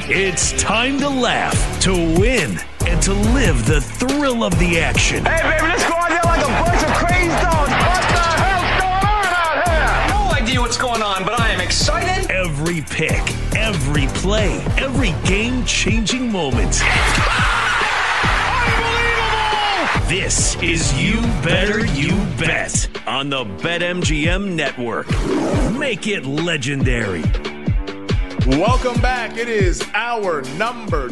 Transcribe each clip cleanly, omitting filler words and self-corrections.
It's time to laugh, to win, and to live the thrill of the action. Hey, baby, let's go out there like a bunch of crazy dogs. What the hell's going on out here? No idea what's going on, but I am excited. Every pick, every play, every game-changing moment. Unbelievable! This is You Better You Bet on the BetMGM Network. Make it legendary. Welcome back. It is hour number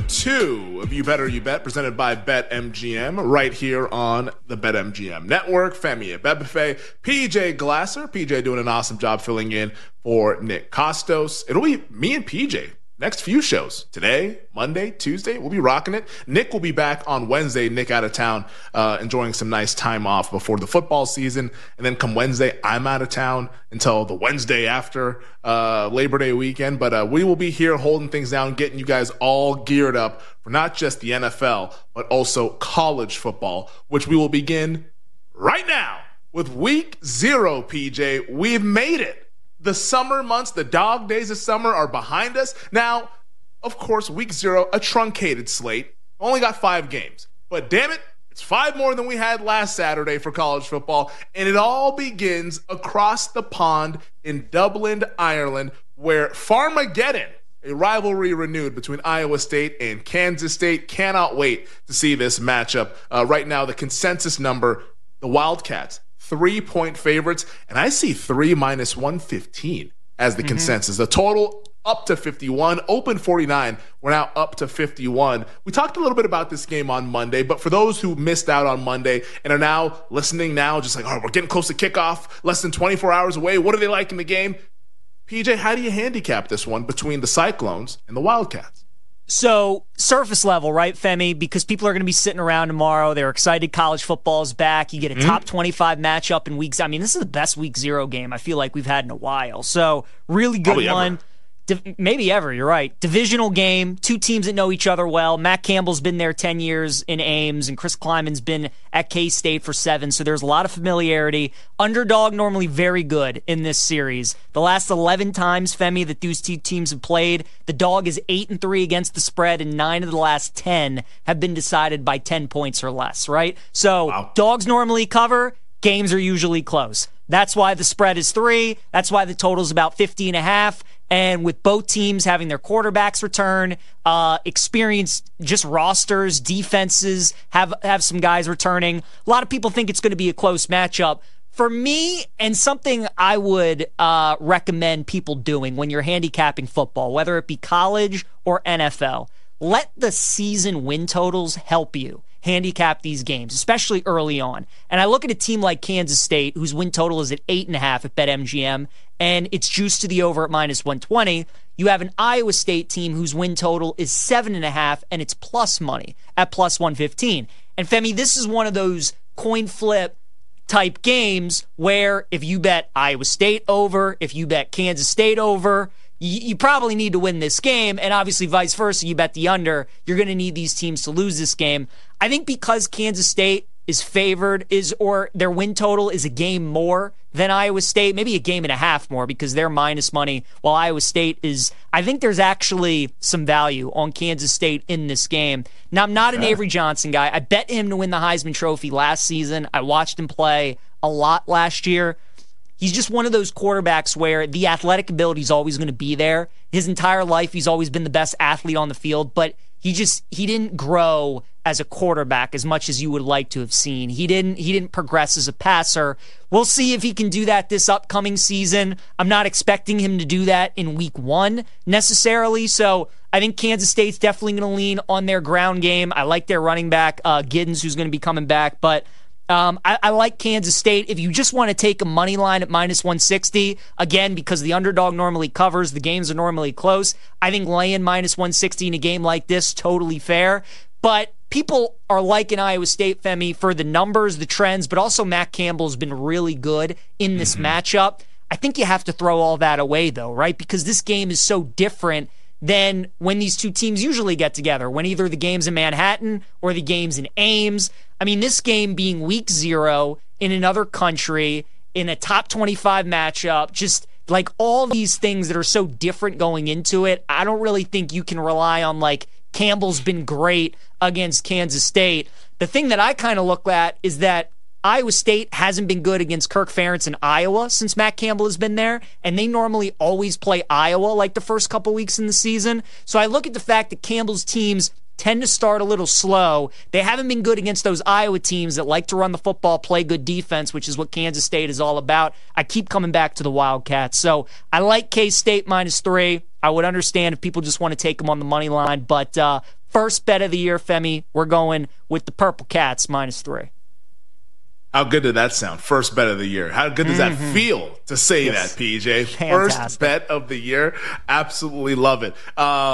2 of You Better You Bet, presented by BetMGM, right here on the BetMGM Network. Femi Abebefe, PJ Glasser. PJ doing an awesome job filling in for Nick Costos. It'll be me and PJ next few shows. Today, Monday, Tuesday, we'll be rocking it. Nick will be back on Wednesday. Nick out of town, enjoying some nice time off before the football season. And then come Wednesday, I'm out of town until the Wednesday after Labor Day weekend. But we will be here holding things down, getting you guys all geared up for not just the NFL, but also college football, which we will begin right now with week 0, PJ. We've made it. The summer months, the dog days of summer are behind us. Now, of course, week 0, a truncated slate. Only got 5 games. But damn it, it's 5 more than we had last Saturday for college football. And it all begins across the pond in Dublin, Ireland, where Farmageddon, a rivalry renewed between Iowa State and Kansas State. Cannot wait to see this matchup. Right now, the consensus number, the Wildcats, 3-point favorites, and I see 3 minus 115 as the consensus. The total up to 51, open 49. We're now up to 51. We talked a little bit about this game on Monday, but for those who missed out on Monday and are now listening now, just like, oh, we're getting close to kickoff, less than 24 hours away. What are they like in the game? PJ, how do you handicap this one between the Cyclones and the Wildcats? So, surface level, right, Femi? Because people are going to be sitting around tomorrow. They're excited college football is back. You get a top 25 matchup in weeks. I mean, this is the best week 0 game I feel like we've had in a while. So, really good Probably one. Ever. Maybe ever, you're right. Divisional game, 2 teams that know each other well. Matt Campbell's been there 10 years in Ames, and Chris Kleiman's been at K-State for 7, so there's a lot of familiarity. Underdog normally very good in this series. The last 11 times, Femi, that these 2 teams have played, the dog is 8-3 against the spread, and 9 of the last 10 have been decided by 10 points or less, right? So, Dogs normally cover, games are usually close. That's why the spread is 3. That's why the total's about 50.5. And with both teams having their quarterbacks return, experienced just rosters, defenses, have some guys returning. A lot of people think it's going to be a close matchup. For me, and something I would recommend people doing when you're handicapping football, whether it be college or NFL, let the season win totals help you handicap these games, especially early on. And I look at a team like Kansas State, whose win total is at 8.5 at BetMGM, and it's juiced to the over at minus 120. You have an Iowa State team whose win total is 7.5, and it's plus money at plus 115. And Femi, this is one of those coin flip type games where if you bet Iowa State over, if you bet Kansas State over, you probably need to win this game, and obviously vice versa, you bet the under, you're going to need these teams to lose this game. I think because Kansas State is favored, or their win total is a game more than Iowa State, maybe a game and a half more because they're minus money, while Iowa State is, I think there's actually some value on Kansas State in this game. Now, I'm not an Avery Johnson guy. I bet him to win the Heisman Trophy last season. I watched him play a lot last year. He's just one of those quarterbacks where the athletic ability is always going to be there. His entire life, he's always been the best athlete on the field, but he didn't grow as a quarterback as much as you would like to have seen. He didn't progress as a passer. We'll see if he can do that this upcoming season. I'm not expecting him to do that in week 1 necessarily, so I think Kansas State's definitely going to lean on their ground game. I like their running back, Giddens, who's going to be coming back, but I like Kansas State. If you just want to take a money line at minus 160, again, because the underdog normally covers, the games are normally close, I think laying minus 160 in a game like this, totally fair. But people are liking Iowa State, Femi, for the numbers, the trends, but also Matt Campbell's been really good in this matchup. I think you have to throw all that away, though, right? Because this game is so different than when these 2 teams usually get together, when either the game's in Manhattan or the game's in Ames. I mean, this game being week 0 in another country, in a top 25 matchup, just like all these things that are so different going into it, I don't really think you can rely on like Campbell's been great against Kansas State. The thing that I kind of look at is that Iowa State hasn't been good against Kirk Ferentz in Iowa since Matt Campbell has been there, and they normally always play Iowa like the first couple weeks in the season. So I look at the fact that Campbell's teams tend to start a little slow. They haven't been good against those Iowa teams that like to run the football, play good defense, which is what Kansas State is all about. I keep coming back to the Wildcats. So I like K-State -3. I would understand if people just want to take them on the money line, but first bet of the year, Femi, we're going with the Purple Cats -3. How good did that sound? First bet of the year. How good does that feel to say that, PJ? Fantastic. First bet of the year. Absolutely love it.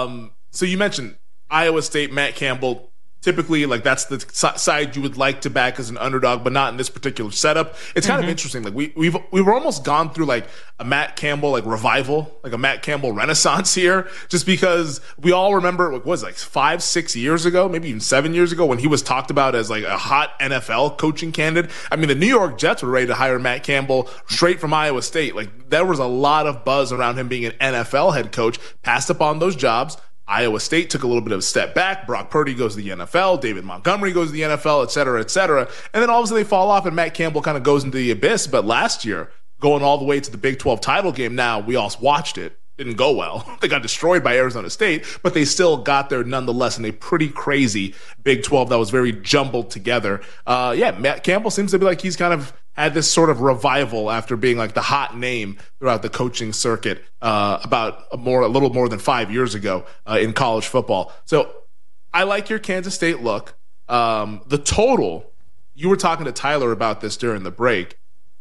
So you mentioned Iowa State, Matt Campbell. Typically, like that's the side you would like to back as an underdog, but not in this particular setup. It's kind of interesting. Like we've almost gone through like a Matt Campbell like revival, like a Matt Campbell renaissance here, just because we all remember what was like 5-6 years ago, maybe even 7 years ago, when he was talked about as like a hot NFL coaching candidate. I mean, the New York Jets were ready to hire Matt Campbell straight from Iowa State. Like there was a lot of buzz around him being an NFL head coach. Passed up on those jobs. Iowa State took a little bit of a step back. Brock Purdy goes to the NFL. David Montgomery goes to the NFL, et cetera, et cetera. And then all of a sudden they fall off and Matt Campbell kind of goes into the abyss. But last year, going all the way to the Big 12 title game now, we all watched it. Didn't go well. They got destroyed by Arizona State, but they still got there nonetheless in a pretty crazy Big 12 that was very jumbled together. Matt Campbell seems to be like he's kind of had this sort of revival after being like the hot name throughout the coaching circuit about a little more than 5 years ago in college football. So I like your Kansas State look. The total, you were talking to Tyler about this during the break,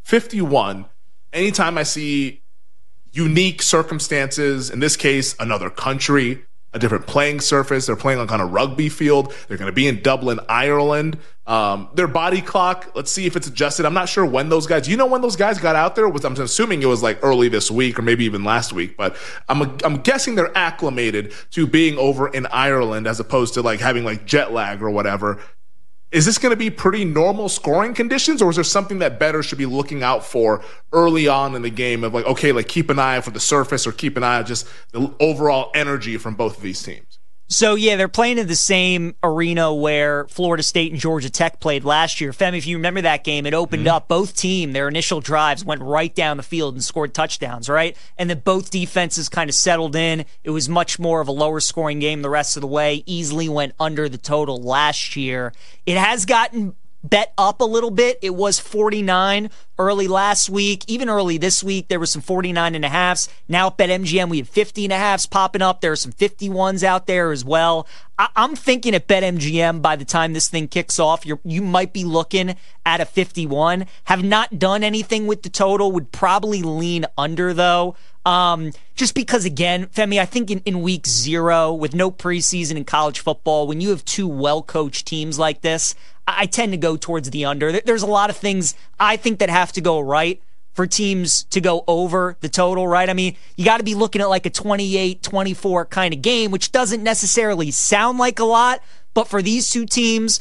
51. Anytime I see unique circumstances, in this case, another country, a different playing surface. They're playing on a rugby field. They're going to be in Dublin, Ireland. Their body clock, let's see if it's adjusted. I'm not sure when those guys, when those guys got out there? I'm assuming it was like early this week or maybe even last week, but I'm guessing they're acclimated to being over in Ireland as opposed to like having like jet lag or whatever. Is this going to be pretty normal scoring conditions, or is there something that better should be looking out for early on in the game of like, okay, like keep an eye for the surface or keep an eye on just the overall energy from both of these teams? So, yeah, they're playing in the same arena where Florida State and Georgia Tech played last year. Femi, if you remember that game, it opened up. Both teams, their initial drives went right down the field and scored touchdowns, right? And then both defenses kind of settled in. It was much more of a lower scoring game the rest of the way. Easily went under the total last year. It has gotten bet up a little bit. It was 49 early last week. Even early this week, there were some 49.5s. Now at BetMGM, we have 50.5s popping up. There are some 51s out there as well. I'm thinking at BetMGM, by the time this thing kicks off, you might be looking at a 51. Have not done anything with the total. Would probably lean under, though. Just because, again, Femi, I think in week 0, with no preseason in college football, when you have two well-coached teams like this, I tend to go towards the under. There's a lot of things I think that have to go right for teams to go over the total, right? I mean, you got to be looking at like a 28-24 kind of game, which doesn't necessarily sound like a lot, but for these two teams,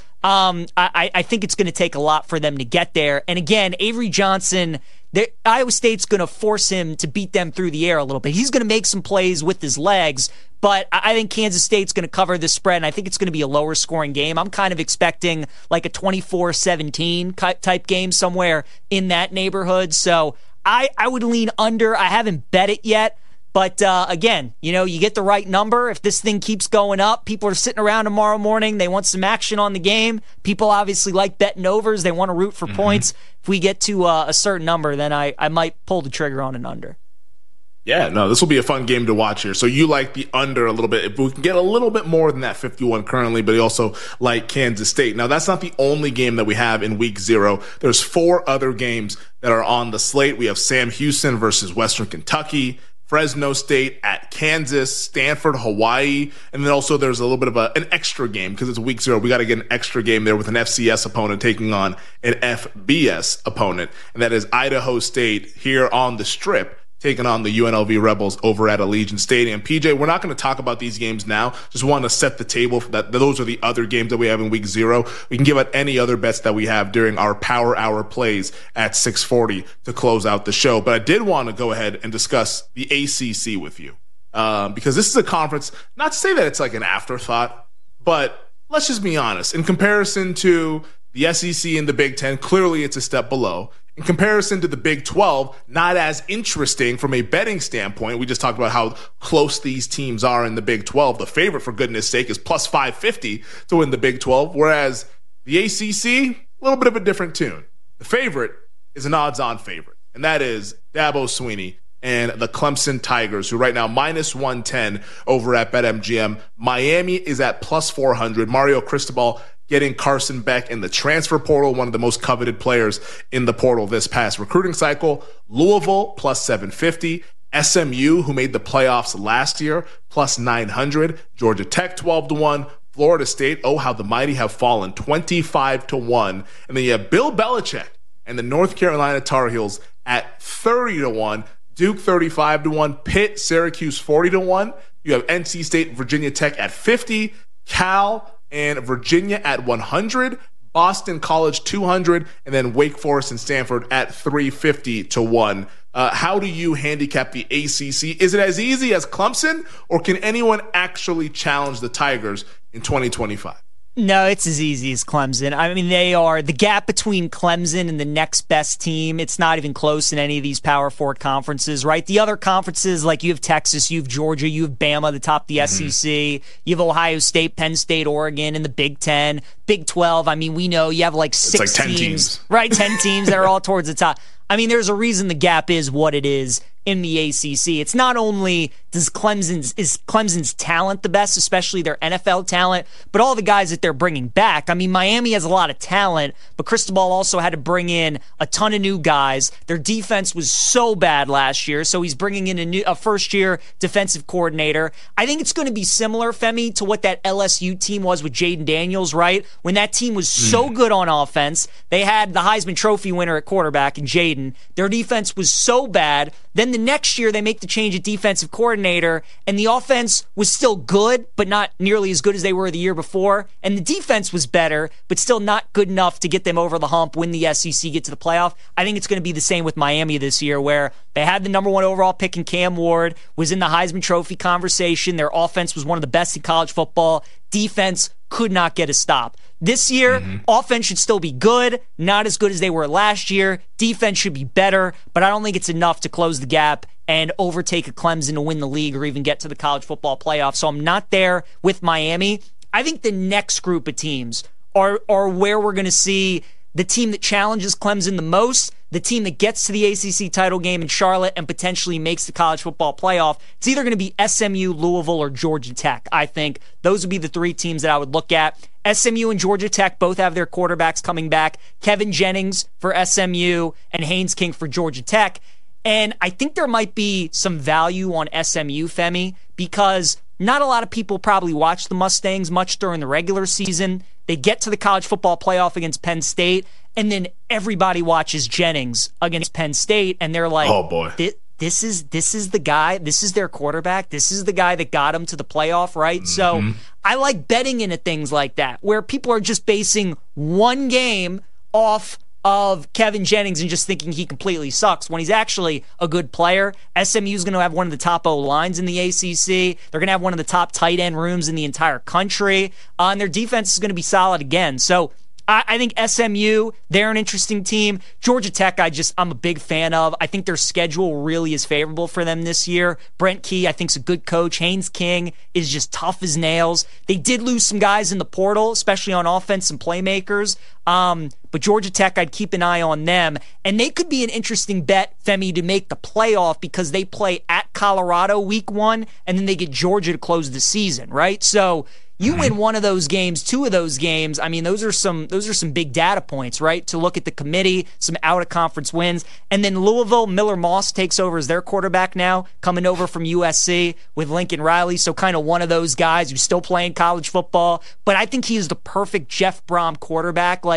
I think it's going to take a lot for them to get there. And again, Avery Johnson, Iowa State's going to force him to beat them through the air a little bit. He's going to make some plays with his legs, but I think Kansas State's going to cover this spread, and I think it's going to be a lower scoring game. I'm kind of expecting like a 24-17 type game somewhere in that neighborhood. So I would lean under. I haven't bet it yet. But again, you get the right number. If this thing keeps going up, people are sitting around tomorrow morning. They want some action on the game. People obviously like betting overs. They want to root for points. If we get to a certain number, then I might pull the trigger on an under. Yeah, no, this will be a fun game to watch here. So you like the under a little bit. If we can get a little bit more than that 51 currently, but you also like Kansas State. Now, that's not the only game that we have in week 0. There's 4 other games that are on the slate. We have Sam Houston versus Western Kentucky, Fresno State at Kansas, Stanford, Hawaii, and then also there's a little bit of an extra game because it's week 0. We got to get an extra game there with an FCS opponent taking on an FBS opponent, and that is Idaho State here on the Strip, taking on the UNLV Rebels over at Allegiant Stadium. PJ, we're not going to talk about these games now. Just want to set the table for that. Those are the other games that we have in week 0. We can give out any other bets that we have during our Power Hour plays at 6:40 to close out the show. But I did want to go ahead and discuss the ACC with you because this is a conference, not to say that it's like an afterthought, but let's just be honest. In comparison to the SEC and the Big Ten, clearly it's a step below. In comparison to the Big 12, not as interesting from a betting standpoint. We just talked about how close these teams are in the Big 12. The favorite, for goodness sake, is plus 550 to win the Big 12, whereas the ACC, a little bit of a different tune. The favorite is an odds-on favorite, and that is Dabo Swinney and the Clemson Tigers, who right now minus 110 over at BetMGM. Miami is at plus 400. Mario Cristobal getting Carson Beck in the transfer portal, one of the most coveted players in the portal this past recruiting cycle. Louisville, plus 750. SMU, who made the playoffs last year, plus 900. Georgia Tech, 12-1. Florida State, oh, how the mighty have fallen, 25-1. And then you have Bill Belichick and the North Carolina Tar Heels at 30-1. Duke, 35-1. Pitt, Syracuse, 40-1. You have NC State, Virginia Tech at 50. Cal and Virginia at 100, Boston College 200, and then Wake Forest and Stanford at 350-1. How do you handicap the ACC? Is it as easy as Clemson, or can anyone actually challenge the Tigers in 2025? No, it's as easy as Clemson. I mean, they are the gap between Clemson and the next best team. It's not even close in any of these Power 4 conferences, right? The other conferences, like you have Texas, you have Georgia, you have Bama, the top of the SEC. You have Ohio State, Penn State, Oregon, and the Big 10. Big 12, I mean, we know you have like 6 teams. Right? 10 teams that are all towards the top. I mean, there's a reason the gap is what it is in the ACC. It's not only is Clemson's talent the best, especially their NFL talent, but all the guys that they're bringing back. I mean, Miami has a lot of talent, but Cristobal also had to bring in a ton of new guys. Their defense was so bad last year, so he's bringing in a first-year defensive coordinator. I think it's going to be similar, Femi, to what that LSU team was with Jaden Daniels, right? When that team was so good on offense, they had the Heisman Trophy winner at quarterback in Jaden. Their defense was so bad. Then the next year, they make the change at defensive coordinator, and the offense was still good, but not nearly as good as they were the year before. And the defense was better, but still not good enough to get them over the hump when the SEC get to the playoff. I think it's going to be the same with Miami this year, where they had the number 1 overall pick in Cam Ward, was in the Heisman Trophy conversation. Their offense was one of the best in college football. Defense could not get a stop. This year, offense should still be good, not as good as they were last year. Defense should be better, but I don't think it's enough to close the gap and overtake a Clemson to win the league or even get to the college football playoff. So I'm not there with Miami. I think the next group of teams are where we're going to see the team that challenges Clemson the most, the team that gets to the ACC title game in Charlotte and potentially makes the college football playoff. It's either going to be SMU, Louisville, or Georgia Tech, I think. Those would be the 3 teams that I would look at. SMU and Georgia Tech both have their quarterbacks coming back. Kevin Jennings for SMU and Haynes King for Georgia Tech. And I think there might be some value on SMU, Femi, because not a lot of people probably watch the Mustangs much during the regular season. They get to the college football playoff against Penn State, and then everybody watches Jennings against Penn State, and they're like, oh boy, this is the guy, this is their quarterback, this is the guy that got them to the playoff, right? So I like betting into things like that, where people are just basing one game off of Kevin Jennings and just thinking he completely sucks when he's actually a good player. SMU is going to have one of the top O-lines in the ACC. They're going to have one of the top tight end rooms in the entire country. And their defense is going to be solid again. So I think SMU, they're an interesting team. Georgia Tech, I'm a big fan of. I think their schedule really is favorable for them this year. Brent Key, I think, is a good coach. Haynes King is just tough as nails. They did lose some guys in the portal, especially on offense and playmakers. But Georgia Tech, I'd keep an eye on them. And they could be an interesting bet, Femi, to make the playoff because they play at Colorado week 1, and then they get Georgia to close the season, right? So you win one of those games, 2 of those games. I mean, those are some big data points, right? To look at the committee, some out-of-conference wins. And then Louisville, Miller Moss takes over as their quarterback now, coming over from USC with Lincoln Riley. So kind of one of those guys who's still playing college football. But I think he is the perfect Jeff Brom quarterback. Like,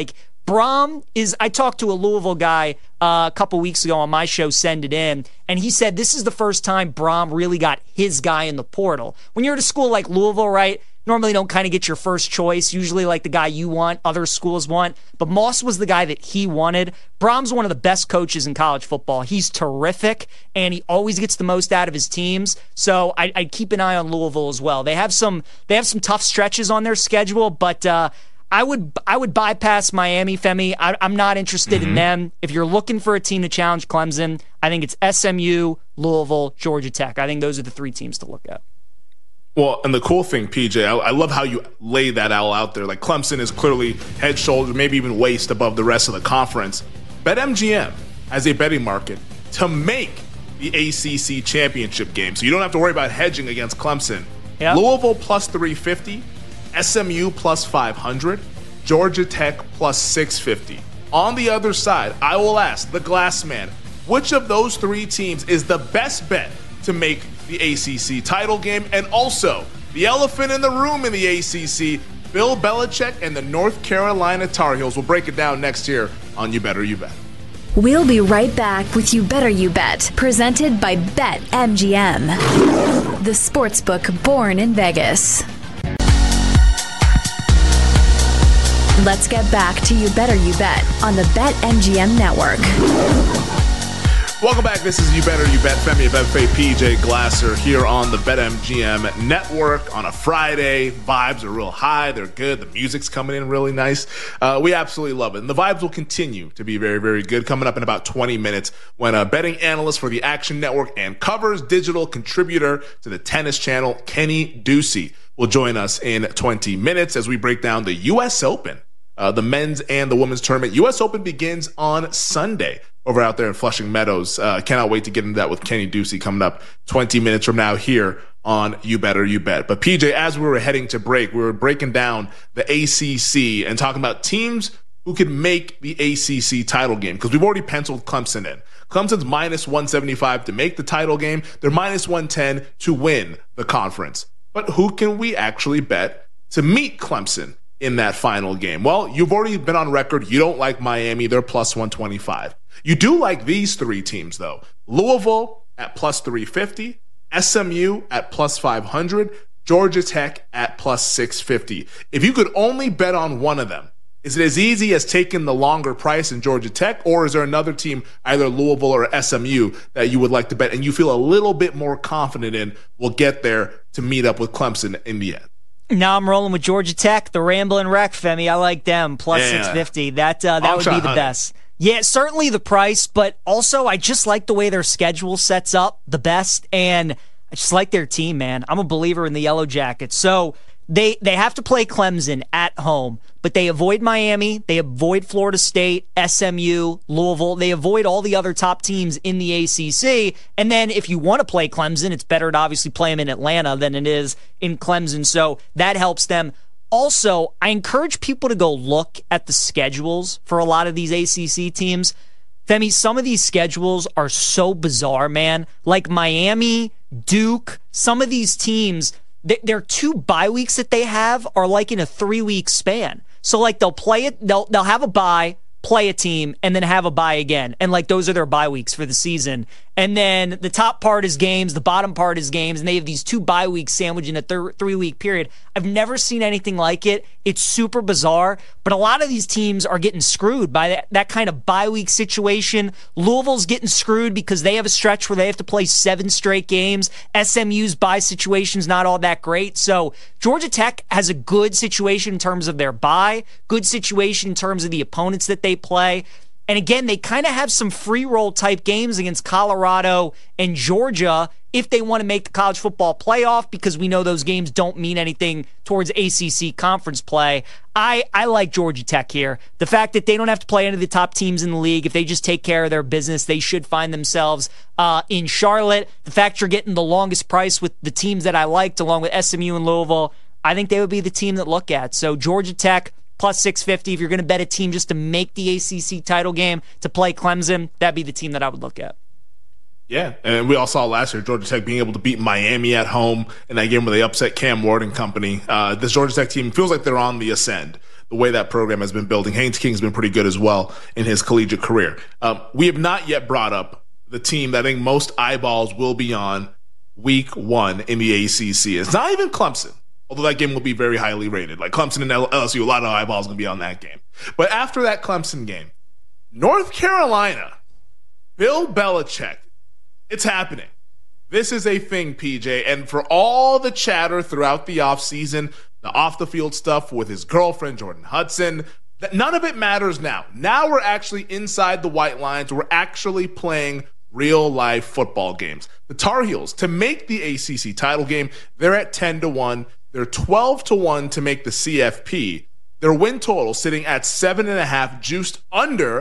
Brom is, I talked to a Louisville guy a couple weeks ago on my show, Send It In, and he said this is the first time Brom really got his guy in the portal. When you're at a school like Louisville, right, normally don't kind of get your first choice, usually like the guy you want, other schools want, but Moss was the guy that he wanted. Brom's one of the best coaches in college football. He's terrific, and he always gets the most out of his teams, so I'd keep an eye on Louisville as well. They have some tough stretches on their schedule, but I would bypass Miami, Femi. I'm not interested in them. If you're looking for a team to challenge Clemson, I think it's SMU, Louisville, Georgia Tech. I think those are the three teams to look at. Well, and the cool thing, PJ, I love how you lay that all out there. Like, Clemson is clearly head, shoulders, maybe even waist above the rest of the conference. BetMGM has a betting market to make the ACC championship game, so you don't have to worry about hedging against Clemson. Yep. Louisville plus 350, SMU plus 500, Georgia Tech plus 650. On the other side, I will ask the Glass Man, which of those three teams is the best bet to make the ACC title game? And also, the elephant in the room in the ACC, Bill Belichick and the North Carolina Tar Heels. We'll break it down next year on You Better You Bet. We'll be right back with You Better You Bet, presented by BetMGM, the sportsbook born in Vegas. Let's get back to You Better You Bet on the BetMGM network. Welcome back. This is You Better You Bet. Femi Abebefe, PJ Glasser here on the BetMGM network on a Friday. Vibes are real high. They're good. The music's coming in really nice. We absolutely love it. And the vibes will continue to be very, very good. Coming up in about 20 minutes when a betting analyst for the Action Network and Covers digital contributor to the Tennis Channel, Kenny Ducey, will join us in 20 minutes as we break down the U.S. Open. The men's and the women's tournament. U.S. Open begins on Sunday over out there in Flushing Meadows. Cannot wait to get into that with Kenny Ducey coming up 20 minutes from now here on You Better You Bet. But PJ, as we were heading to break, we were breaking down the ACC and talking about teams who could make the ACC title game, because we've already penciled Clemson in. Clemson's minus 175 to make the title game. They're minus 110 to win the conference. But who can we actually bet to meet Clemson in that final game? Well, you've already been on record. You don't like Miami. They're plus 125. You do like these three teams, though. Louisville at plus 350, SMU at plus 500, Georgia Tech at plus 650. If you could only bet on one of them, is it as easy as taking the longer price in Georgia Tech, or is there another team, either Louisville or SMU, that you would like to bet and you feel a little bit more confident in will get there to meet up with Clemson in the end? Now I'm rolling with Georgia Tech, the Ramblin' Wreck, Femi. I like them, plus 650. That would be the best. Yeah, certainly the price, but also I just like the way their schedule sets up the best, and I just like their team, man. I'm a believer in the Yellow Jackets. So they have to play Clemson at home, but they avoid Miami, they avoid Florida State, SMU, Louisville. They avoid all the other top teams in the ACC. And then if you want to play Clemson, it's better to obviously play them in Atlanta than it is in Clemson. So that helps them. Also, I encourage people to go look at the schedules for a lot of these ACC teams. Femi, some of these schedules are so bizarre, man. Like Miami, Duke, some of these teams, their 2 bye weeks that they have are like in a 3-week span. So like they'll play it, they'll have a bye, play a team, and then have a bye again. And like those are their bye weeks for the season. And then the top part is games, the bottom part is games, and they have these 2 bye weeks sandwiched in a 3-week period. I've never seen anything like it. It's super bizarre, but a lot of these teams are getting screwed by that kind of bye week situation. Louisville's getting screwed because they have a stretch where they have to play 7 straight games. SMU's bye situation's not all that great. So Georgia Tech has a good situation in terms of their bye, good situation in terms of the opponents that they play. And again, they kind of have some free roll type games against Colorado and Georgia if they want to make the college football playoff, because we know those games don't mean anything towards ACC conference play. I like Georgia Tech here. The fact that they don't have to play any of the top teams in the league, if they just take care of their business, they should find themselves in Charlotte. The fact you're getting the longest price with the teams that I liked, along with SMU and Louisville, I think they would be the team to look at. So Georgia Tech, plus 650. If you're going to bet a team just to make the ACC title game to play Clemson, that'd be the team that I would look at. Yeah, and we all saw last year Georgia Tech being able to beat Miami at home in that game where they upset Cam Ward and company. This Georgia Tech team feels like they're on the ascend. the way that program has been building. Haynes King has been pretty good as well in his collegiate career. We have not yet brought up the team that I think most eyeballs will be on week 1 in the ACC. It's not even Clemson, although that game will be very highly rated. Like Clemson and LSU, a lot of eyeballs going to be on that game. But after that Clemson game, North Carolina, Bill Belichick, it's happening. This is a thing, PJ. And for all the chatter throughout the offseason, the off-the-field stuff with his girlfriend, Jordan Hudson, none of it matters now. Now we're actually inside the white lines. We're actually playing real-life football games. The Tar Heels, to make the ACC title game, they're at 10-1. They're 12-1 to make the CFP. Their win total sitting at 7.5, juiced under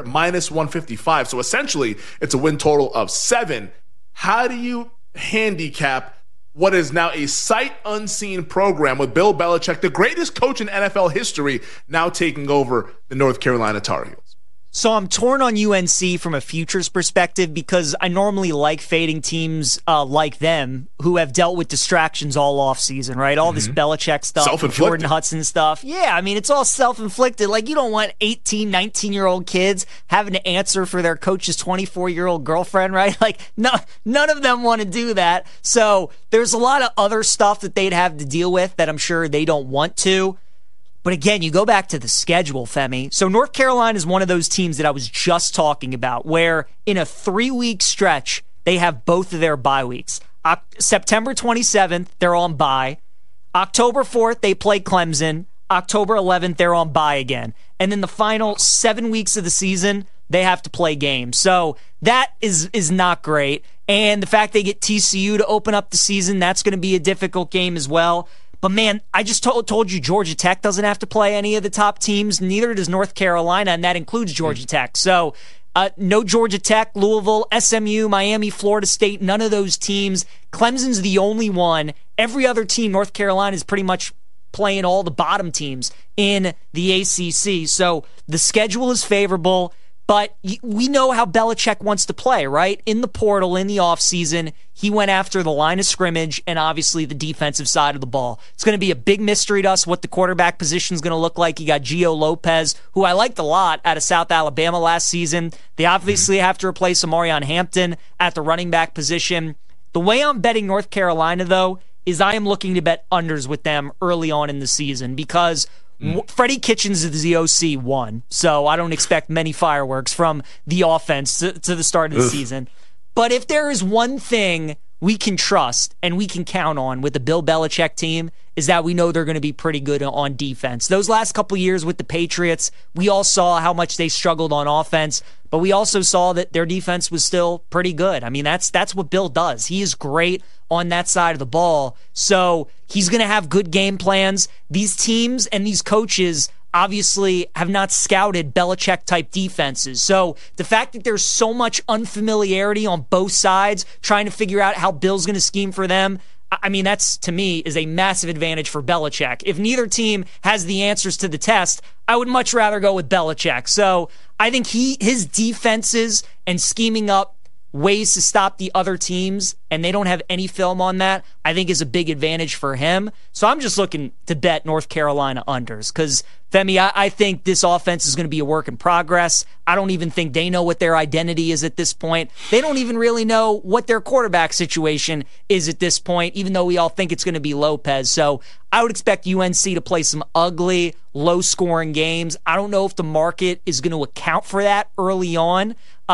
-155. So essentially, it's a win total of 7. How do you handicap what is now a sight unseen program with Bill Belichick, the greatest coach in NFL history, now taking over the North Carolina Tar Heels? So I'm torn on UNC from a futures perspective because I normally like fading teams like them who have dealt with distractions all offseason, right? All this Belichick stuff, Jordan Hudson stuff. Yeah, I mean, it's all self-inflicted. Like, you don't want 18, 19-year-old kids having to answer for their coach's 24-year-old girlfriend, right? Like, none of them want to do that. So there's a lot of other stuff that they'd have to deal with that I'm sure they don't want to. But again, you go back to the schedule, Femi. So North Carolina is one of those teams that I was just talking about, where in a 3-week stretch, they have both of their bye weeks. September 27th, they're on bye. October 4th, they play Clemson. October 11th, they're on bye again. And then the final 7 weeks of the season, they have to play games. So that is not great. And the fact they get TCU to open up the season, that's going to be a difficult game as well. But man, I just told you Georgia Tech doesn't have to play any of the top teams. Neither does North Carolina, and that includes Georgia Tech. So no Georgia Tech, Louisville, SMU, Miami, Florida State, none of those teams. Clemson's the only one. Every other team, North Carolina, is pretty much playing all the bottom teams in the ACC. So the schedule is favorable. But we know how Belichick wants to play, right? In the portal, in the offseason, he went after the line of scrimmage and obviously the defensive side of the ball. It's going to be a big mystery to us what the quarterback position is going to look like. You got Gio Lopez, who I liked a lot out of South Alabama last season. They obviously have to replace Amarion Hampton at the running back position. The way I'm betting North Carolina, though, is I am looking to bet unders with them early on in the season because Freddie Kitchens is the OC 1, so I don't expect many fireworks from the offense to the start of the season. But if there is one thing we can trust and we can count on with the Bill Belichick team is that we know they're going to be pretty good on defense. Those last couple years with the Patriots, we all saw how much they struggled on offense, but we also saw that their defense was still pretty good. I mean, that's what Bill does. He is great on that side of the ball. So he's going to have good game plans. These teams and these coaches obviously have not scouted Belichick-type defenses. So the fact that there's so much unfamiliarity on both sides, trying to figure out how Bill's going to scheme for them, I mean, that's, to me, is a massive advantage for Belichick. If neither team has the answers to the test, I would much rather go with Belichick. So I think his defenses and scheming up ways to stop the other teams, and they don't have any film on that, I think is a big advantage for him. So I'm just looking to bet North Carolina unders because, Femi, I think this offense is going to be a work in progress. I don't even think they know what their identity is at this point. They don't even really know what their quarterback situation is at this point, even though we all think it's going to be Lopez. So I would expect UNC to play some ugly, low-scoring games. I don't know if the market is going to account for that early on.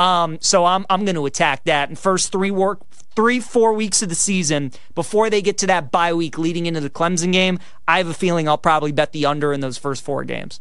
So I'm going to attack that. And first 3-4 weeks of the season, before they get to that bye week leading into the Clemson game, I have a feeling I'll probably bet the under in those first 4 games.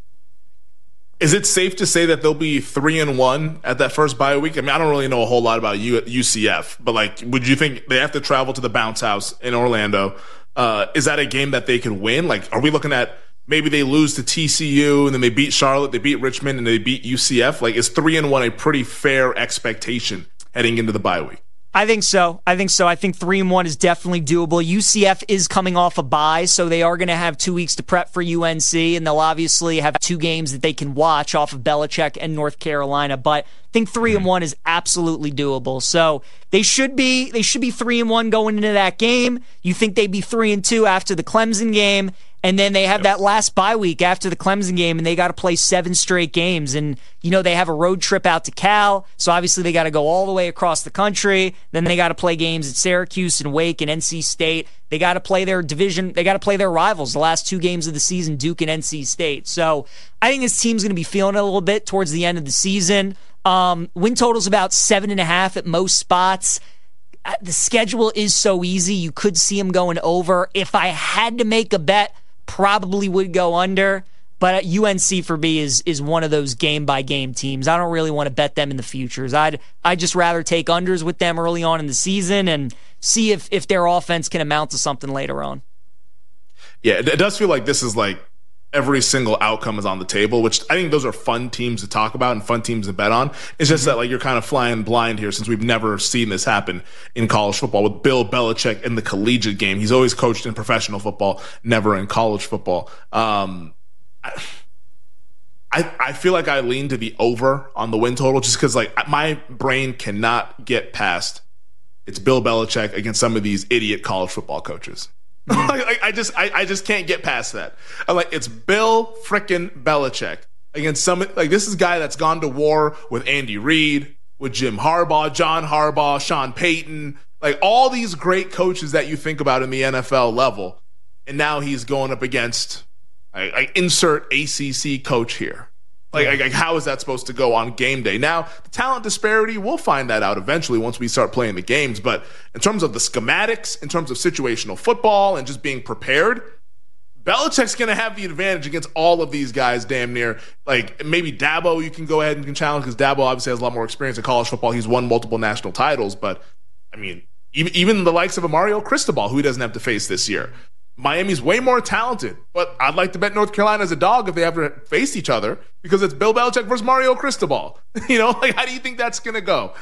Is it safe to say that they'll be 3-1 at that first bye week? I mean, I don't really know a whole lot about UCF, but like, would you think they have to travel to the bounce house in Orlando? Is that a game that they can win? Like, are we looking at maybe they lose to TCU and then they beat Charlotte, they beat Richmond, and they beat UCF? Like, is 3-1 a pretty fair expectation heading into the bye week? I think so. I think 3-1 is definitely doable. UCF is coming off a bye, so they are going to have 2 weeks to prep for UNC, and they'll obviously have 2 games that they can watch off of Belichick and North Carolina. But I think 3-1 is absolutely doable. So they should be 3-1 going into that game. You think they'd be 3-2 after the Clemson game. And then they have that last bye week after the Clemson game, and they got to play 7 straight games. And, they have a road trip out to Cal, so obviously they got to go all the way across the country. Then they got to play games at Syracuse and Wake and NC State. They got to play their division. They got to play their rivals the last 2 games of the season, Duke and NC State. So I think this team's going to be feeling it a little bit towards the end of the season. Win total's about 7.5 at most spots. The schedule is so easy. You could see them going over. If I had to make a bet, probably would go under. But UNC for me is one of those game-by-game teams. I don't really want to bet them in the futures. I'd just rather take unders with them early on in the season and see if their offense can amount to something later on. Yeah, it does feel like this is like every single outcome is on the table, which I think those are fun teams to talk about and fun teams to bet on. It's just that like you're kind of flying blind here since we've never seen this happen in college football with Bill Belichick in the collegiate game. He's always coached in professional football, never in college football. I feel like I lean to the over on the win total just because like my brain cannot get past it's Bill Belichick against some of these idiot college football coaches. I just can't get past that. I'm like, it's Bill frickin' Belichick against some like this is a guy that's gone to war with Andy Reid, with Jim Harbaugh, John Harbaugh, Sean Payton, like all these great coaches that you think about in the NFL level, and now he's going up against I insert ACC coach here. Like, how is that supposed to go on game day? Now, the talent disparity, we'll find that out eventually once we start playing the games. But in terms of the schematics, in terms of situational football and just being prepared, Belichick's going to have the advantage against all of these guys damn near. Like, maybe Dabo you can go ahead and can challenge because Dabo obviously has a lot more experience in college football. He's won multiple national titles. But, I mean, even the likes of a Mario Cristobal, who he doesn't have to face this year. Miami's way more talented, but I'd like to bet North Carolina as a dog if they ever face each other because it's Bill Belichick versus Mario Cristobal. Like how do you think that's going to go?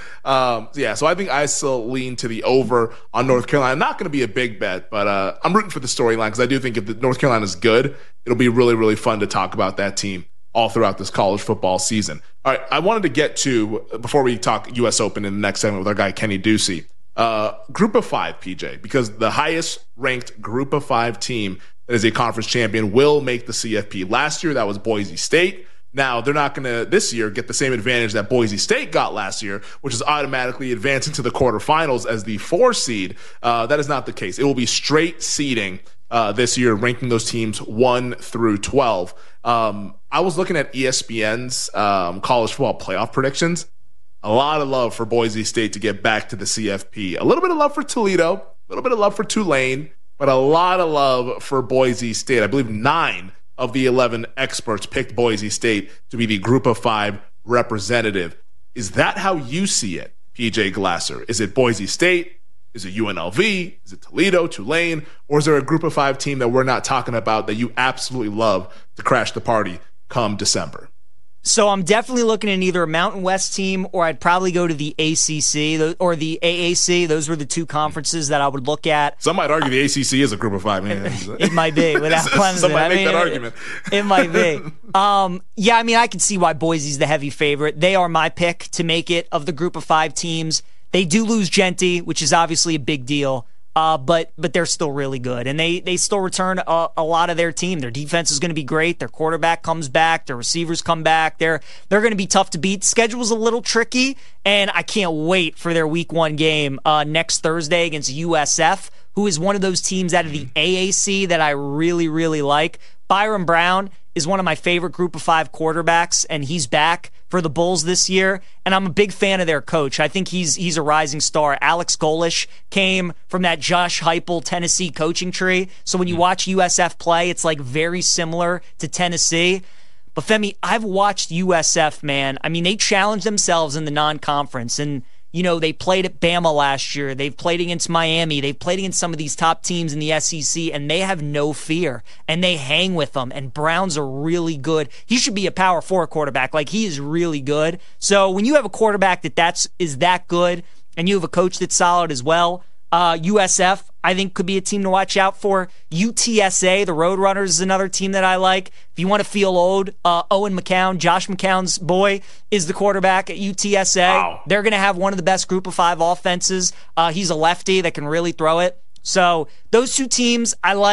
So I think I still lean to the over on North Carolina. Not going to be a big bet, but I'm rooting for the storyline because I do think if the North Carolina is good, it'll be really, really fun to talk about that team all throughout this college football season. All right, I wanted to get to, before we talk U.S. Open in the next segment with our guy Kenny Ducey, Group of 5, PJ, because the highest ranked Group of 5 team that is a conference champion will make the CFP. Last year, that was Boise State. Now, they're not going to, this year, get the same advantage that Boise State got last year, which is automatically advancing to the quarterfinals as the 4 seed. That is not the case. It will be straight seeding this year, ranking those teams 1 through 12. I was looking at ESPN's college football playoff predictions. A lot of love for Boise State to get back to the CFP. A little bit of love for Toledo, a little bit of love for Tulane, but a lot of love for Boise State. I believe 9 of the 11 experts picked Boise State to be the Group of 5 representative. Is that how you see it, PJ Glasser? Is it Boise State? Is it UNLV? Is it Toledo, Tulane? Or is there a Group of 5 team that we're not talking about that you absolutely love to crash the party come December? So I'm definitely looking at either a Mountain West team or I'd probably go to the ACC or the AAC. Those were the 2 conferences that I would look at. Some might argue the ACC is a Group of 5. Man. It might be without Clemson. Some might make that argument. It might be. I can see why Boise's the heavy favorite. They are my pick to make it of the Group of 5 teams. They do lose Genty, which is obviously a big deal. But they're still really good, and they still return a lot of their team. Their defense is going to be great. Their quarterback comes back. Their receivers come back. They're going to be tough to beat. Schedule's a little tricky, and I can't wait for their Week 1 game next Thursday against USF, who is one of those teams out of the AAC that I really, really like. Byron Brown is one of my favorite Group of 5 quarterbacks, and he's back for the Bulls this year, and I'm a big fan of their coach. I think he's a rising star. Alex Golish came from that Josh Heupel Tennessee coaching tree, so when you watch USF play, it's like very similar to Tennessee. But Femi, I've watched USF, man. I mean, they challenged themselves in the non-conference, and they played at Bama last year. They've played against Miami. They've played against some of these top teams in the SEC, and they have no fear, and they hang with them, and Brown's are really good. He should be a Power 4 quarterback. Like, he is really good. So when you have a quarterback that is that good, and you have a coach that's solid as well, USF, I think, could be a team to watch out for. UTSA, the Roadrunners, is another team that I like. If you want to feel old, Owen McCown, Josh McCown's boy, is the quarterback at UTSA. Wow. They're going to have one of the best Group of 5 offenses. He's a lefty that can really throw it. So those 2 teams I like.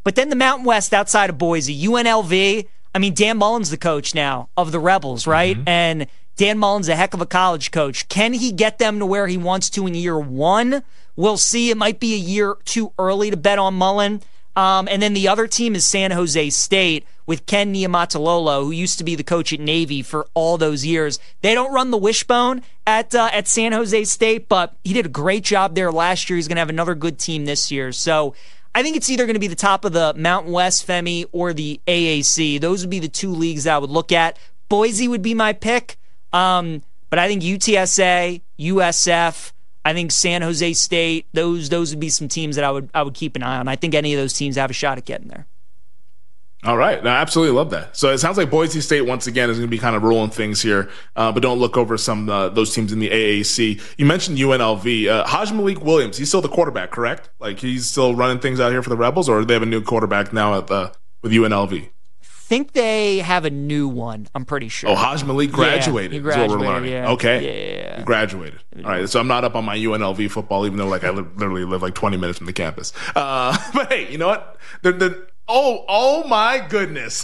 But then the Mountain West outside of Boise, UNLV, I mean, Dan Mullen's the coach now of the Rebels, right? Mm-hmm. And Dan Mullen's a heck of a college coach. Can he get them to where he wants to in year one? We'll see. It might be a year too early to bet on Mullen. And then the other team is San Jose State with Ken Niumatalolo, who used to be the coach at Navy for all those years. They don't run the wishbone at San Jose State, but he did a great job there last year. He's going to have another good team this year. So I think it's either going to be the top of the Mountain West, Femi, or the AAC. Those would be the two leagues I would look at. Boise would be my pick, but I think UTSA, USF, I think San Jose State, those would be some teams that I would keep an eye on. I think any of those teams have a shot at getting there. All right. No, I absolutely love that. So it sounds like Boise State, once again, is going to be kind of rolling things here, but don't look over some those teams in the AAC. You mentioned UNLV. Haj Malik Williams, he's still the quarterback, correct? Like, he's still running things out here for the Rebels, or do they have a new quarterback now with UNLV? I think they have a new one. I'm pretty sure. Oh, Haj Malik graduated. Yeah, he graduated, is what we're learning. Yeah. Okay. Yeah. He graduated. All right. So I'm not up on my UNLV football, even though like I literally live like 20 minutes from the campus. But hey, you know what? Oh my goodness.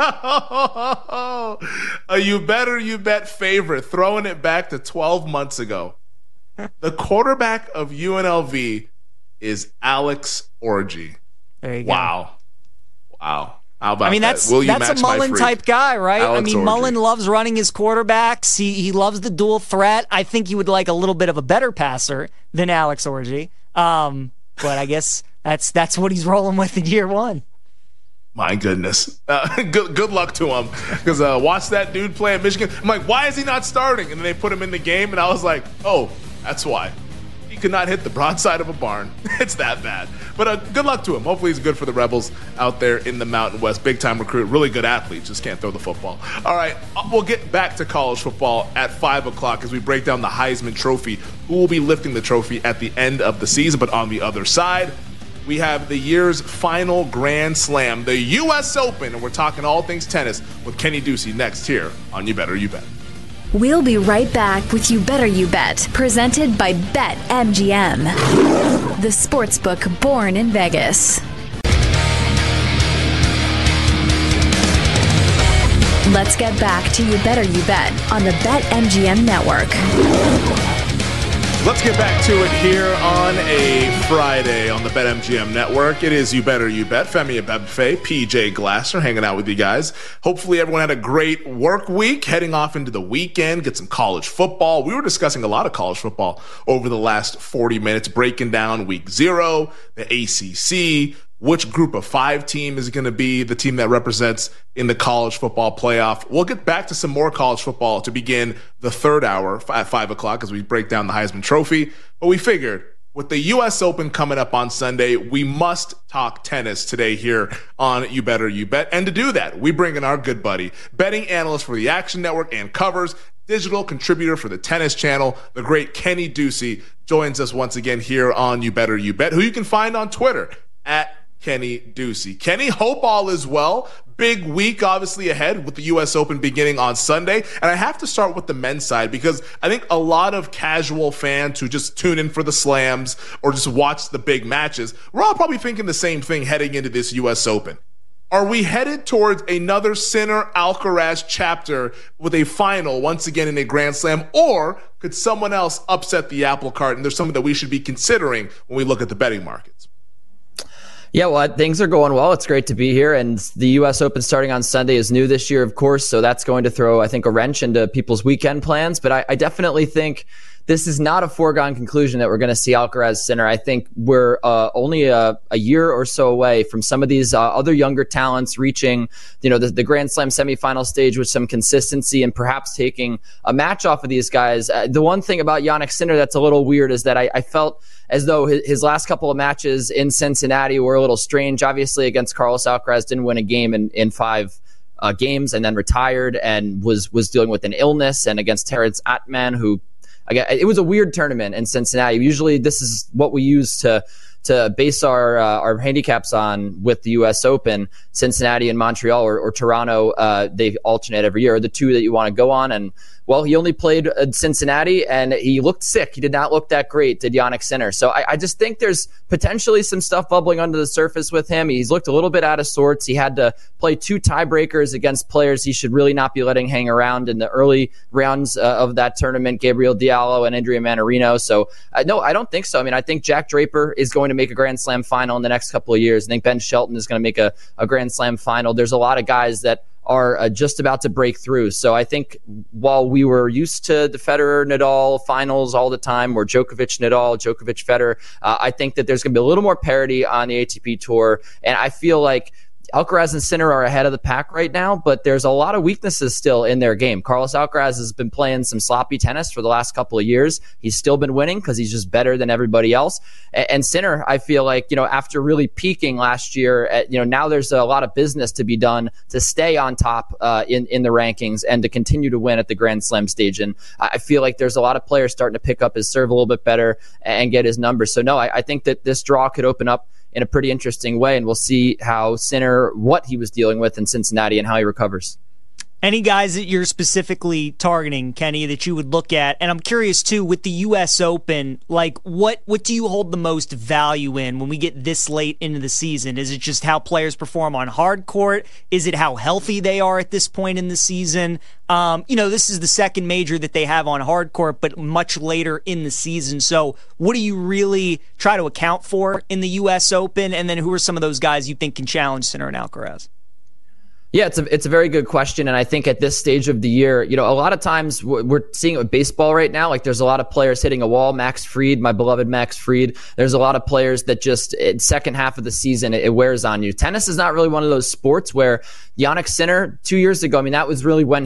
You bet favorite, throwing it back to 12 months ago. The quarterback of UNLV is Alex Orji. There you go. Wow. How about that's that? a Mullen type guy, right? Alex Orji. Mullen loves running his quarterbacks. He loves the dual threat. I think he would like a little bit of a better passer than Alex Orji. But I guess that's what he's rolling with in year one. My goodness. Good luck to him. Because watch that dude play at Michigan. I'm like, why is he not starting? And then they put him in the game, and I was like, oh, that's why. He could not hit the broadside of a barn. It's that bad. But good luck to him. Hopefully he's good for the Rebels out there in the Mountain West. Big-time recruit. Really good athlete. Just can't throw the football. All right. We'll get back to college football at 5 o'clock as we break down the Heisman Trophy. Who will be lifting the trophy at the end of the season? But on the other side, we have the year's final Grand Slam, the U.S. Open, and we're talking all things tennis with Kenny Ducey next here on You Better You Bet. We'll be right back with You Better You Bet, presented by BetMGM, the sportsbook born in Vegas. Let's get back to You Better You Bet on the BetMGM network. Let's get back to it here on a Friday on the BetMGM network. It is You Better You Bet. Femi Abebefe, PJ Glasser hanging out with you guys. Hopefully everyone had a great work week, heading off into the weekend, get some college football. We were discussing a lot of college football over the last 40 minutes, breaking down week 0, the ACC, which group of 5 team is going to be the team that represents in the college football playoff. We'll get back to some more college football to begin the third hour at 5 o'clock as we break down the Heisman Trophy. But we figured with the U.S. Open coming up on Sunday, we must talk tennis today here on You Better You Bet. And to do that, we bring in our good buddy, betting analyst for the Action Network and covers, digital contributor for the Tennis Channel, the great Kenny Ducey, joins us once again here on You Better You Bet, who you can find on Twitter at Kenny Ducey. Kenny, hope all is well. Big week, obviously, ahead with the U.S. Open beginning on Sunday. And I have to start with the men's side because I think a lot of casual fans who just tune in for the slams or just watch the big matches, we're all probably thinking the same thing heading into this U.S. Open. Are we headed towards another Sinner Alcaraz chapter with a final once again in a Grand Slam, or could someone else upset the apple cart? And there's something that we should be considering when we look at the betting markets. Yeah, well, things are going well. It's great to be here. And the U.S. Open starting on Sunday is new this year, of course. So that's going to throw, I think, a wrench into people's weekend plans. But I definitely think this is not a foregone conclusion that we're going to see Alcaraz Sinner. I think we're only a year or so away from some of these other younger talents reaching, the Grand Slam semifinal stage with some consistency and perhaps taking a match off of these guys. The one thing about Jannik Sinner that's a little weird is that I felt as though his last couple of matches in Cincinnati were a little strange. Obviously, against Carlos Alcaraz, didn't win a game in 5 games and then retired and was dealing with an illness. And against Terence Atman, who, again, it was a weird tournament in Cincinnati. Usually this is what we use to base our handicaps on with the U.S. Open. Cincinnati and Montreal or Toronto, they alternate every year, the two that you want to go on. And Well, he only played at Cincinnati, and he looked sick. He did not look that great, did Jannik Sinner. So I just think there's potentially some stuff bubbling under the surface with him. He's looked a little bit out of sorts. He had to play 2 tiebreakers against players he should really not be letting hang around in the early rounds of that tournament, Gabriel Diallo and Andrea Manarino. So, no, I don't think so. I mean, I think Jack Draper is going to make a Grand Slam final in the next couple of years. I think Ben Shelton is going to make a Grand Slam final. There's a lot of guys that are just about to break through. So I think while we were used to the Federer-Nadal finals all the time, or Djokovic-Nadal, Djokovic-Federer, I think that there's going to be a little more parity on the ATP Tour. And I feel like Alcaraz and Sinner are ahead of the pack right now, but there's a lot of weaknesses still in their game. Carlos Alcaraz has been playing some sloppy tennis for the last couple of years. He's still been winning because he's just better than everybody else. And Sinner, I feel like, after really peaking last year, now there's a lot of business to be done to stay on top in the rankings and to continue to win at the Grand Slam stage. And I feel like there's a lot of players starting to pick up his serve a little bit better and get his numbers. So no, I think that this draw could open up in a pretty interesting way, and we'll see how Sinner, what he was dealing with in Cincinnati and how he recovers. Any guys that you're specifically targeting, Kenny, that you would look at? And I'm curious, too, with the U.S. Open, like what do you hold the most value in when we get this late into the season? Is it just how players perform on hard court? Is it how healthy they are at this point in the season? This is the second major that they have on hard court, but much later in the season. So what do you really try to account for in the U.S. Open? And then who are some of those guys you think can challenge Sinner and Alcaraz? Yeah, it's a very good question, and I think at this stage of the year, a lot of times we're seeing it with baseball right now. Like there's a lot of players hitting a wall. Max Fried, my beloved Max Fried. There's a lot of players that just second half of the season it wears on you. Tennis is not really one of those sports where Jannik Sinner 2 years ago, I mean that was really when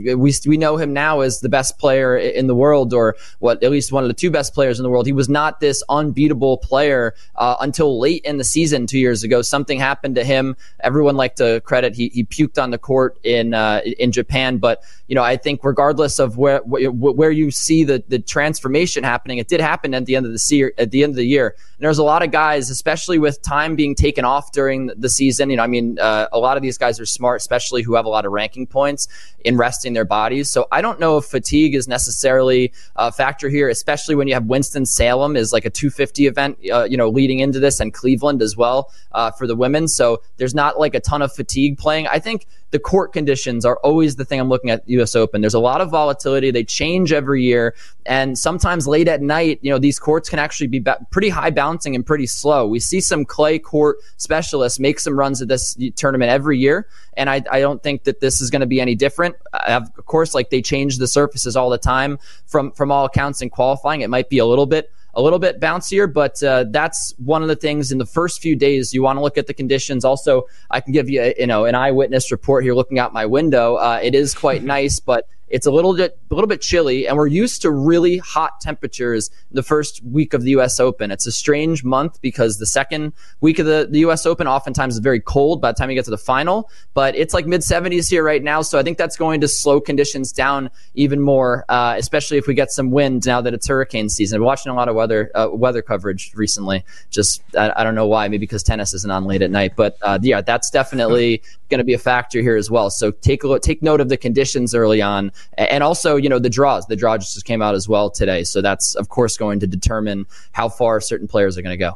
we know him now as the best player in the world, or at least one of the 2 best players in the world. He was not this unbeatable player until late in the season 2 years ago. Something happened to him. Everyone liked to credit he puked on the court in Japan, but I think regardless of where you see the transformation happening, it did happen at the end of the year. And there's a lot of guys, especially with time being taken off during the season. A lot of these guys are smart, especially who have a lot of ranking points in resting their bodies. So I don't know if fatigue is necessarily a factor here, especially when you have Winston-Salem is like a 250 event, leading into this, and Cleveland as well for the women. So there's not like a ton of fatigue playing. I think the court conditions are always the thing I'm looking at the U.S. Open. There's a lot of volatility. They change every year. And sometimes late at night, these courts can actually be pretty high bouncing and pretty slow. We see some clay court specialists make some runs at this tournament every year. And I don't think that this is going to be any different. Of course, like they change the surfaces all the time from all accounts in qualifying. It might be a little bit bouncier, but that's one of the things in the first few days you want to look at the conditions. Also, I can give you an eyewitness report here looking out my window. It is quite nice, but it's a little bit chilly, and we're used to really hot temperatures the first week of the U.S. Open. It's a strange month because the second week of the U.S. Open oftentimes is very cold by the time you get to the final, but it's like mid-70s here right now, so I think that's going to slow conditions down even more, especially if we get some wind now that it's hurricane season. I've been watching a lot of weather coverage recently. Just I don't know why, maybe because tennis isn't on late at night, but that's definitely going to be a factor here as well. So take note of the conditions early on. And also, the draws. The draw just came out as well today. So that's, of course, going to determine how far certain players are going to go.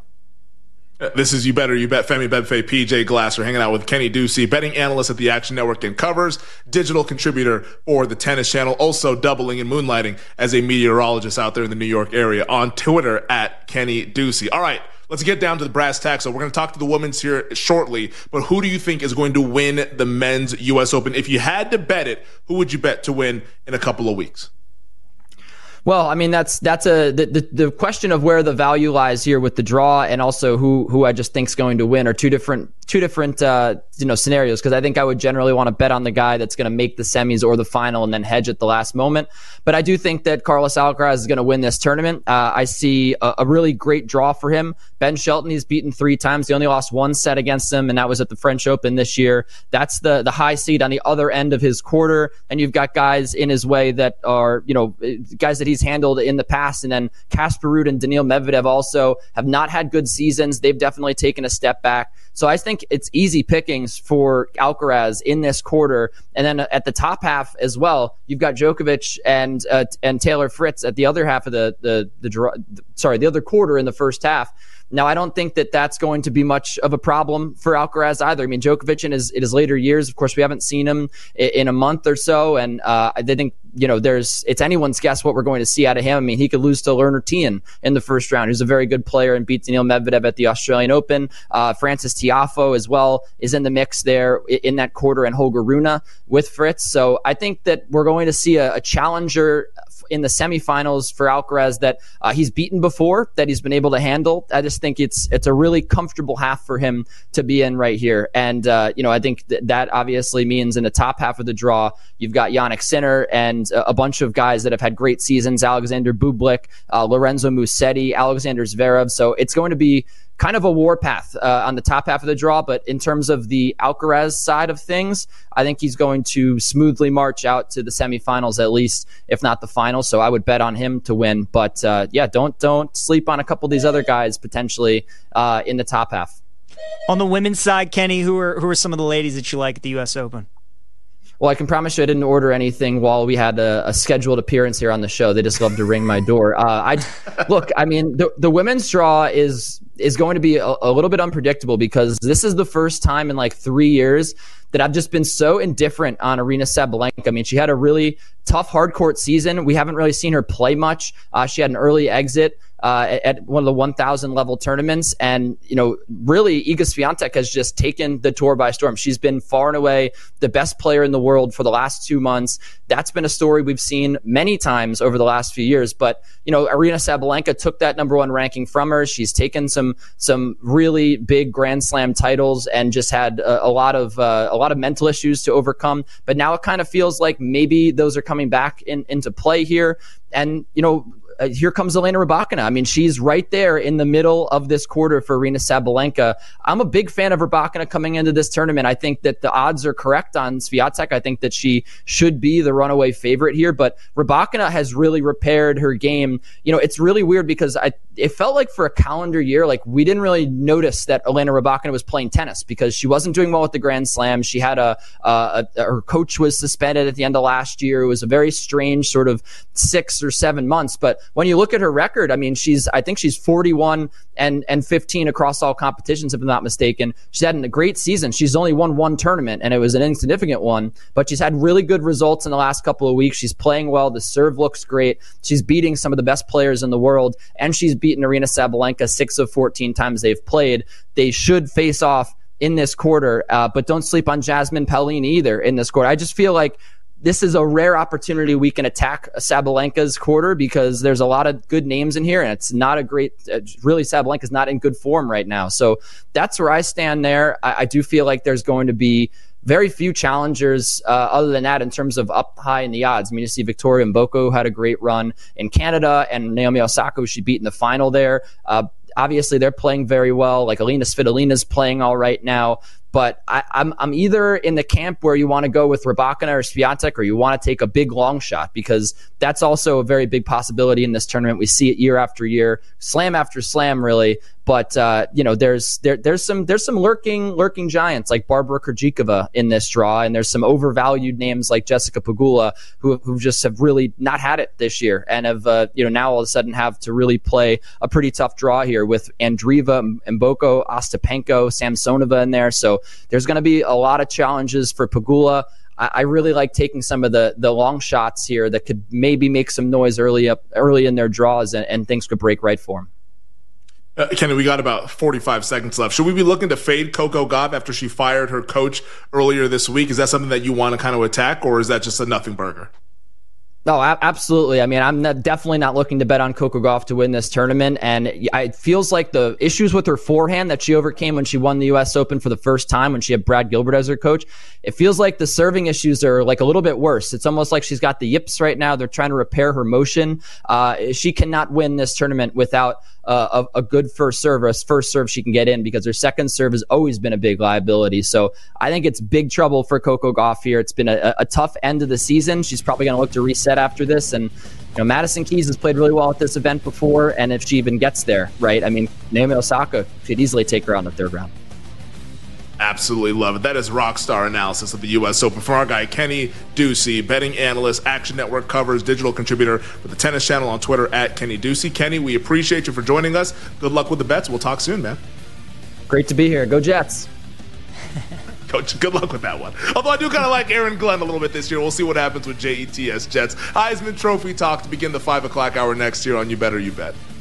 This is You Better You Bet. Femi Bebefe, PJ Glasser, hanging out with Kenny Ducey, betting analyst at the Action Network and covers, digital contributor for the Tennis Channel, also doubling and moonlighting as a meteorologist out there in the New York area, on Twitter at Kenny Ducey. All right. Let's get down to the brass tacks. So we're going to talk to the women's here shortly, but who do you think is going to win the men's U.S. Open? If you had to bet it, who would you bet to win in a couple of weeks? Well, I mean, that's the question of where the value lies here with the draw, and also who I just think is going to win, are two different scenarios, because I think I would generally want to bet on the guy that's going to make the semis or the final and then hedge at the last moment. But I do think that Carlos Alcaraz is going to win this tournament. I see a really great draw for him. Ben Shelton, he's beaten 3 times. He only lost 1 set against him, and that was at the French Open this year. That's the high seed on the other end of his quarter. And you've got guys in his way that are, guys that he's he's handled in the past. And then Casper Ruud and Daniil Medvedev also have not had good seasons. They've definitely taken a step back. So I think it's easy pickings for Alcaraz in this quarter. And then at the top half as well, you've got Djokovic and Taylor Fritz at the other half of the other quarter in the first half. Now, I don't think that that's going to be much of a problem for Alcaraz either. I mean, Djokovic in his later years, of course, we haven't seen him in a month or so. And I think, it's anyone's guess what we're going to see out of him. I mean, he could lose to Lerner Tien in the first round, who's a very good player, and beat Daniil Medvedev at the Australian Open. Francis Tiafoe as well is in the mix there in that quarter, and Holger Rune with Fritz. So I think that we're going to see a challenger in the semifinals for Alcaraz that he's beaten before, that he's been able to handle. I just think it's a really comfortable half for him to be in right here. And, I think that obviously means in the top half of the draw, you've got Jannik Sinner and a bunch of guys that have had great seasons, Alexander Bublik, Lorenzo Musetti, Alexander Zverev. So it's going to be kind of a warpath on the top half of the draw. But in terms of the Alcaraz side of things, I think he's going to smoothly march out to the semifinals at least, if not the finals. So I would bet on him to win. But don't sleep on a couple of these other guys potentially in the top half. On the women's side, Kenny, who are some of the ladies that you like at the U.S. Open? Well, I can promise you I didn't order anything while we had a scheduled appearance here on the show. They just love to ring my door. The women's draw is going to be a little bit unpredictable because this is the first time in like 3 years that I've just been so indifferent on Aryna Sabalenka. I mean, she had a really tough hard court season. We haven't really seen her play much. She had an early exit at one of the 1,000 level tournaments. And, really Iga Swiatek has just taken the tour by storm. She's been far and away the best player in the world for the last 2 months. That's been a story we've seen many times over the last few years. But, Aryna Sabalenka took that number 1 ranking from her. She's taken some really big Grand Slam titles and just had a lot of mental issues to overcome. But now it kind of feels like maybe those are coming back into play here. And, here comes Elena Rybakina. I mean, she's right there in the middle of this quarter for Aryna Sabalenka. I'm a big fan of Rybakina coming into this tournament. I think that the odds are correct on Swiatek. I think that she should be the runaway favorite here, but Rybakina has really repaired her game. It's really weird because it felt like for a calendar year, like we didn't really notice that Elena Rybakina was playing tennis because she wasn't doing well with the Grand Slam. She had her coach was suspended at the end of last year. It was a very strange sort of 6 or 7 months, but when you look at her record, I mean, I think she's 41 and 15 across all competitions, if I'm not mistaken. She's had a great season. She's only won 1 tournament, and it was an insignificant one, but she's had really good results in the last couple of weeks. She's playing well. The serve looks great. She's beating some of the best players in the world, and she's beaten Aryna Sabalenka 6 of 14 times they've played. They should face off in this quarter, but don't sleep on Jasmine Paolini either in this quarter. I just feel like this is a rare opportunity we can attack Sabalenka's quarter because there's a lot of good names in here, and it's not a great, really Sabalenka's not in good form right now. So that's where I stand there. I do feel like there's going to be very few challengers other than that in terms of up high in the odds. I mean, you see Victoria Mboko had a great run in Canada, and Naomi Osaka, she beat in the final there. Obviously, they're playing very well. Like Alina Svitolina's playing all right now. But I'm either in the camp where you want to go with Rybakina or Swiatek, or you want to take a big long shot, because that's also a very big possibility in this tournament. We see it year after year, slam after slam, really. But there's some lurking giants like Barbara Krejcikova in this draw, and there's some overvalued names like Jessica Pegula who just have really not had it this year, and have now all of a sudden have to really play a pretty tough draw here with Andreeva, Mboko, Ostapenko, Samsonova in there. So there's going to be a lot of challenges for Pegula. I really like taking some of the long shots here that could maybe make some noise early in their draws, and things could break right for them. Kenny, we got about 45 seconds left. Should we be looking to fade Coco Gauff after she fired her coach earlier this week? Is that something that you want to kind of attack, or is that just a nothing burger? No, absolutely. I mean, I'm definitely not looking to bet on Coco Gauff to win this tournament. And it feels like the issues with her forehand that she overcame when she won the U.S. Open for the first time, when she had Brad Gilbert as her coach, it feels like the serving issues are like a little bit worse. It's almost like she's got the yips right now. They're trying to repair her motion. She cannot win this tournament without a good first serve or a first serve she can get in, because her second serve has always been a big liability. So I think it's big trouble for Coco Gauff here. It's been a tough end of the season. She's probably going to look to reset after this. And Madison Keys has played really well at this event before, and if she even gets there, right? I mean, Naomi Osaka could easily take her on the third round. Absolutely love it. That is rockstar analysis of the U.S. Open from our guy, Kenny Ducey, betting analyst, Action Network covers, digital contributor for the Tennis Channel on Twitter at Kenny Ducey. Kenny, we appreciate you for joining us. Good luck with the bets. We'll talk soon, man. Great to be here. Go Jets. Coach, good luck with that one. Although I do kind of like Aaron Glenn a little bit this year. We'll see what happens with JETS Jets. Heisman Trophy talk to begin the 5 o'clock hour next year on You Better You Bet.